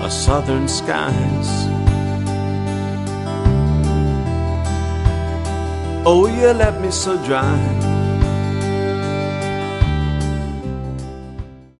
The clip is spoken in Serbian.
our southern skies. Oh, you left me so dry.